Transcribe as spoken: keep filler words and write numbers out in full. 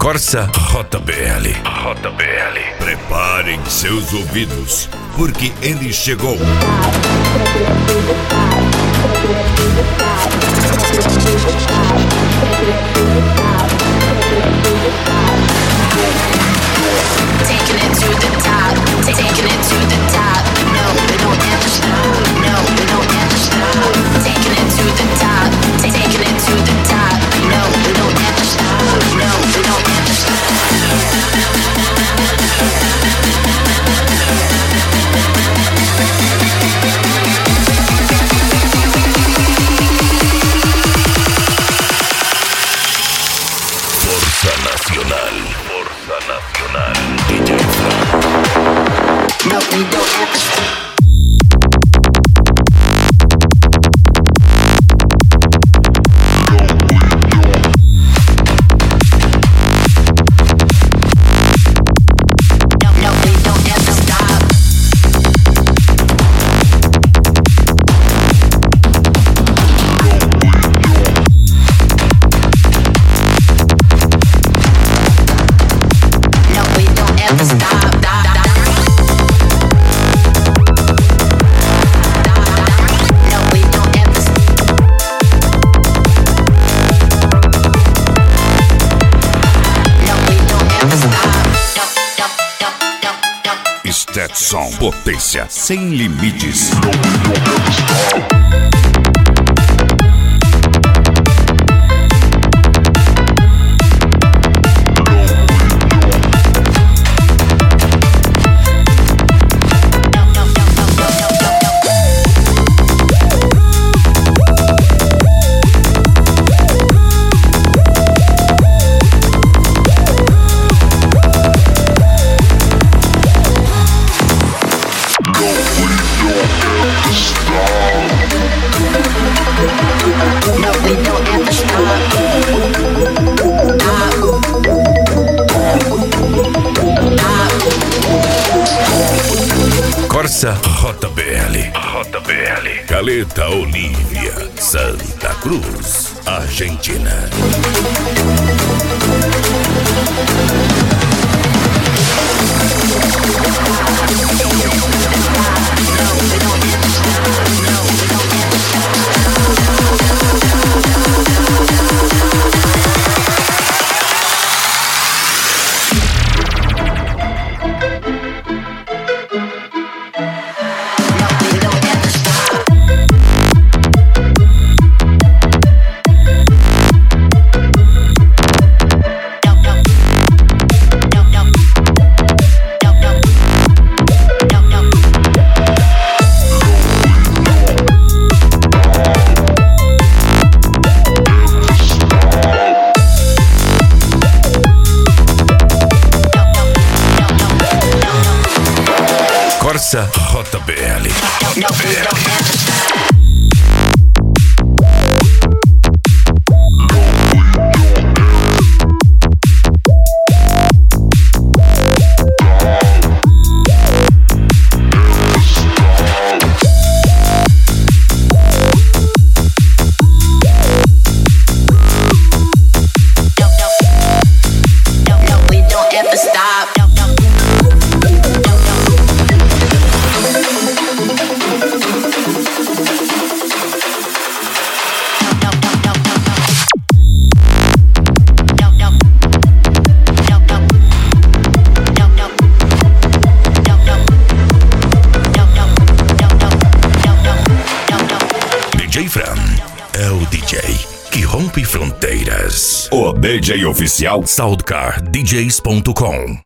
Corsa Rota B L. Rota B L. Preparem seus ouvidos, porque ele chegou. Taking it to the top, taking it to the top. No, we don't ever stop. No, we don't ever stop. Taking it to the top, taking it to the top. No, we don't ever stop. No, we don't ever stop. Força Nacional. Força Nacional. D J Fran. No, we don't ever stop. Stetson, potência sem limites. Corsa Rota B L. Rota B L. Caleta Olívia, Santa Cruz, Argentina. Corsa Rota B L. Rota B L. D J Fran é o D J que rompe fronteiras. O D J oficial Soundcar D Js ponto com